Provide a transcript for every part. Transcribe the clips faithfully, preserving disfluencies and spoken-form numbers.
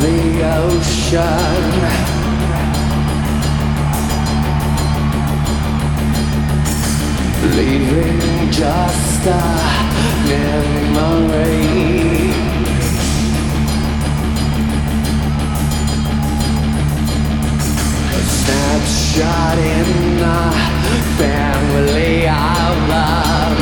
the ocean. Leaving just a memory. A snapshot in a family album.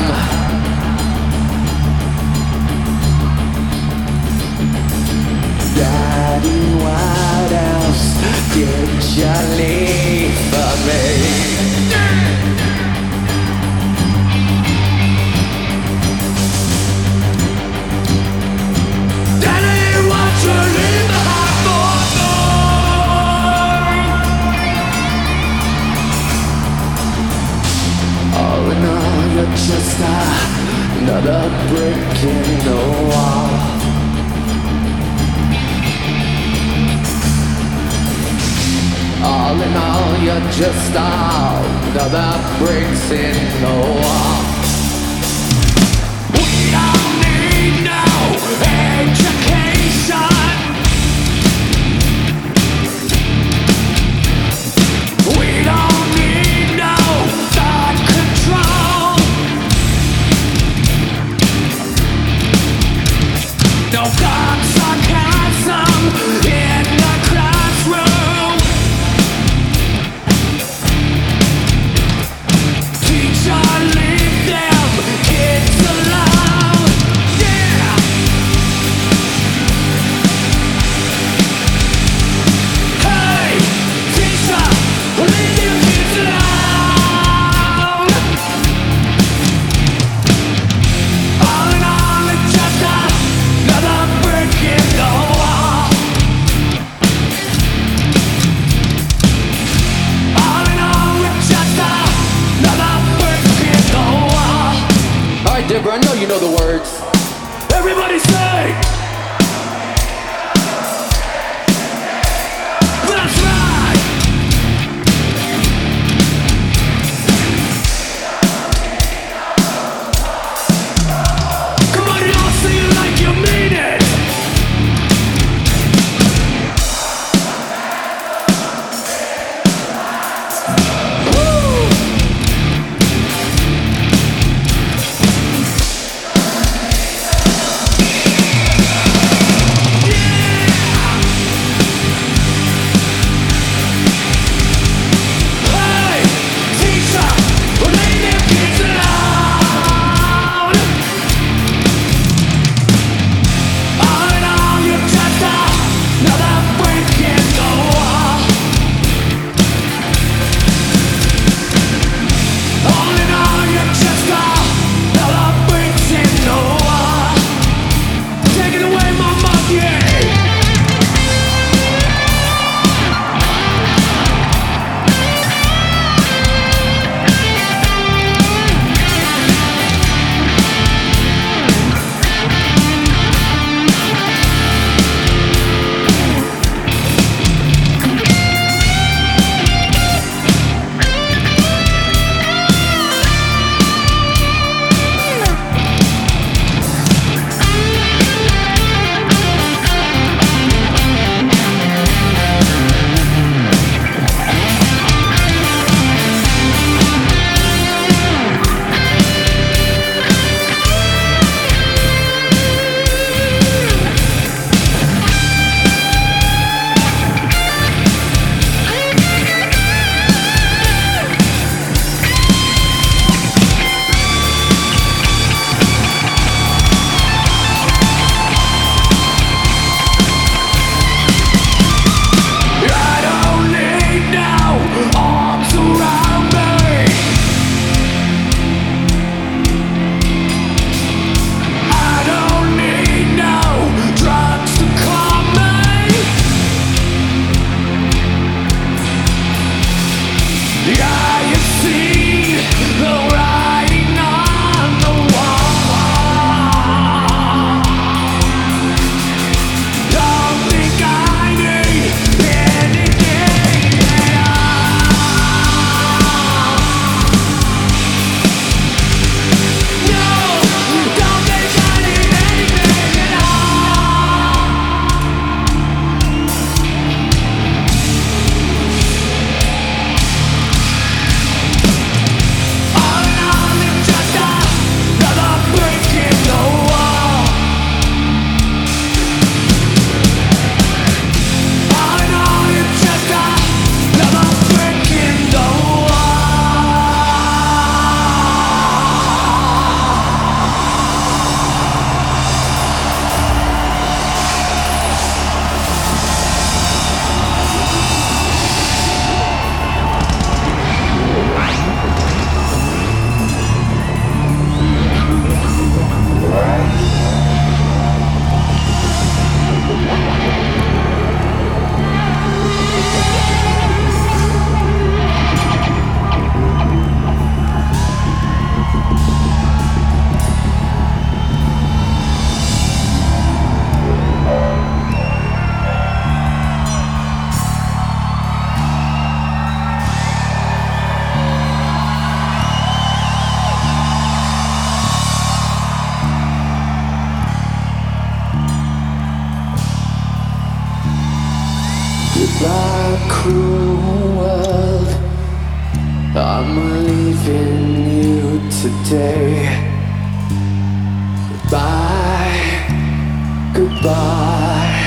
Daddy, what else did you leave for me? Just uh, another brick in the wall. All in all, you're just all another bricks in the wall. We don't need no education. We don't need no thought control. No dark sarcasm in the classroom. Teacher, leave them kids alone. Yeah. Hey, teacher, leave them kids alone. All in all, it's just another brick in the wall. All in all, it's just another brick in the wall. Alright, Deborah, I know you know the words. Everybody say! That's right! Come on, y'all, sing it like you mean it! Woo! today. Goodbye, goodbye,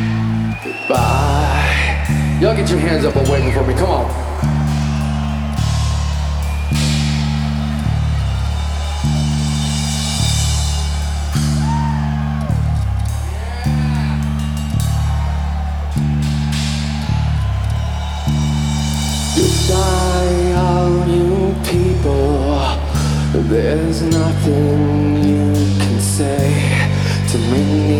goodbye. Y'all get your hands up and waving for me, come on. Goodbye, all you people. There's nothing you can say to make me